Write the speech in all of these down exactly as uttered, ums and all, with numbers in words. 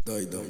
Doidão.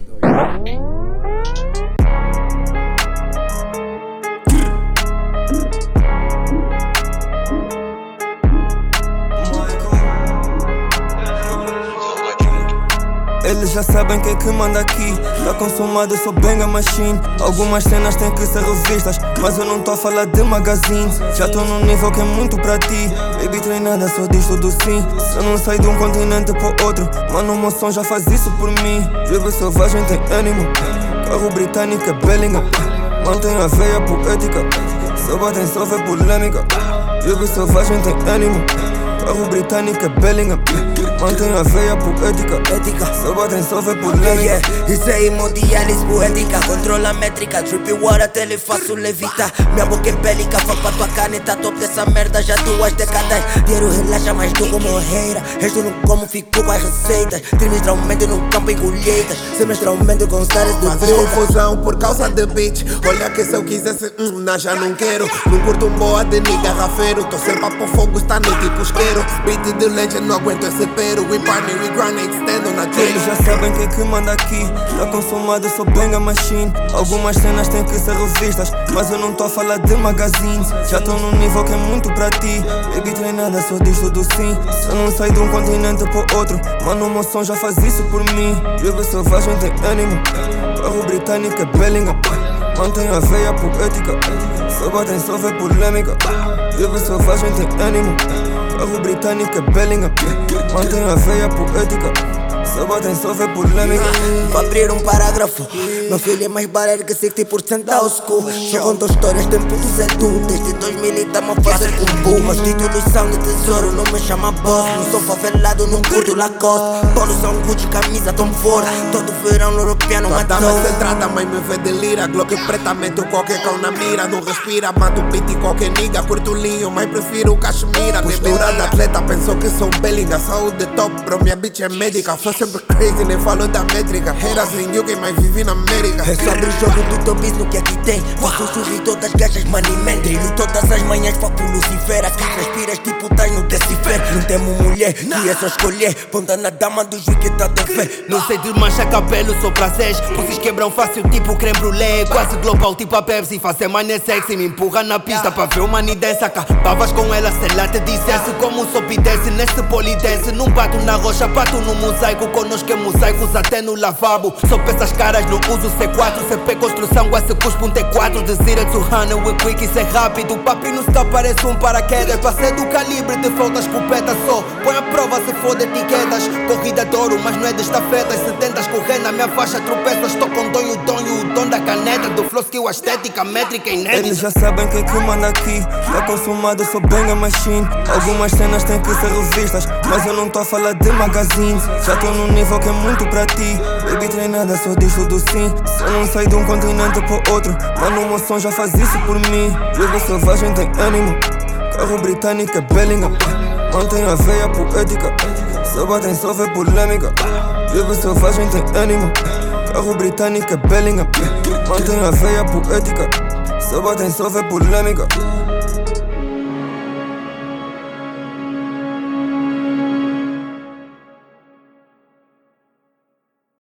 Eles já sabem quem é que manda aqui. Tá consumado, eu sou bang a machine. Algumas cenas têm que ser revistas, mas eu não tô a falar de magazines. Já tô num nível que é muito pra ti. Baby, treinada, só diz tudo sim. Se eu não saio de um continente pro outro, mano, o meu som já faz isso por mim. Drible selvagem tem ânimo. Carro britânico é Bellingham. Mantém a veia poética. Se batem só vê polêmica. Drible selvagem tem ânimo. Carro britânico é Bellingham. Mantém a veia poética. Ética. Se batem só vê polêmica. Yeah, yeah. Isso é hemodiálise poética. Controla a métrica, drippy water até lhe faço levitar. Minha boca é bélica, foco pra tua caneta. Top dessa merda já duas décadas. Dinheiro relaxa, mas tu como reira. Resto não como, fico com as receitas. Trimestralmente no campo em colheitas. Semestralmente com séries de Fazes confusão por causa de bitch. Olha que se eu quisesse, hum, não, já não quero. Não curto um boa de nigga rafeiro. Tô sempre a pôr fogo, está no tipo isqueiro. Beat de legend, não aguento esse pero. We partner, we grind, extendo na trail. Eles já sabem quem é que manda aqui. Tá consumado, eu sou bang a machine. Algumas cenas têm que ser revistas, mas eu não tô a falar de magazines. Já tô num nível que é muito pra ti. Baby, treinada, só diz tudo sim. Se eu não saio de um continente pro outro, mano, o meu som já faz isso por mim. Drible selvagem tem ânimo. Carro britânico é Bellingham. Mantém a veia poética. Se batem só vê polêmica. Drible selvagem tem ânimo. Carro britânico é Bellingham. Mantém a veia poética. Se batem só vê polêmica. Vou abrir um parágrafo. Meu filho é mais barato que sessenta por cento da school. Só conto histórias, tem putos é tu. Desde dois mil e tamo a fazer com bull. Meus títulos são de tesouro, não me chama boss. Não sou favelado, não curto Lacoste. Todos são Gucci, camisa tão fora. Todo verão no europeano Tua dama matou. centrada, mãe me vê delira. Glock preta, meto qualquer cão na mira. Não respira, mato beat e qualquer nigga. Curto linho, mas prefiro cachemira. Postura de atleta, pensou que sou Bellingham. Saúde top, bro, minha bitch é médica. Sou sempre crazy, nem falo da métrica. Haters em U K, mas vivi na América. É sobre o jogo do teu business que aqui tem. Faço sorrir todas as gajas, money man. Treino todas as manhãs, foco Lucifer. Aqui respiras tipo estás no Decifer. Não temo mulher, que é só escolher. Ponta na dama do juiz que tá de fé. Não sei de mancha cabelo, sou prazeres. Pussies quebram fácil tipo creme brulee. Quase global tipo a Pepsi. Fazer mané sexy, me empurra na pista pra ver o money dance. Acabavas com ela se ela te dissesse como sou pidece nesse polidense. Não bato na rocha, bato no mosaico. Conosco é mosaicos até no lavabo. Só peças caras, não uso C quatro. C P construção, se cuspo um T quatro. De zero to hundred, we quick, isso é rápido. Papi não se parece um paraquedas. Passei do calibre de falta escopeta só. Põe a prova se for de etiquetas. Corrida de ouro, mas não é de estafetas. Se tentas correr na minha faixa, tropeças. Estou com donho, donho, o dom da caneta. Do flow skill, a estética, métrica inédita. Eles já sabem quem é que manda aqui. Tá consumado, eu sou bang a machine. Algumas cenas têm que ser revistas, mas eu não tô a falar de magazines. Já tô num nível que é muito pra ti. Baby, treinada, só diz tudo sim. Se eu não saio de um continente pro outro, mano, o meu som já faz isso por mim. Drible selvagem tem ânimo. Carro britânico é Bellingham. Mantém a veia poética. Se batem só vê polêmica. Drible selvagem tem ânimo. Carro britânico é Bellingham. Mantém a veia poética. Se batem só vê polêmica.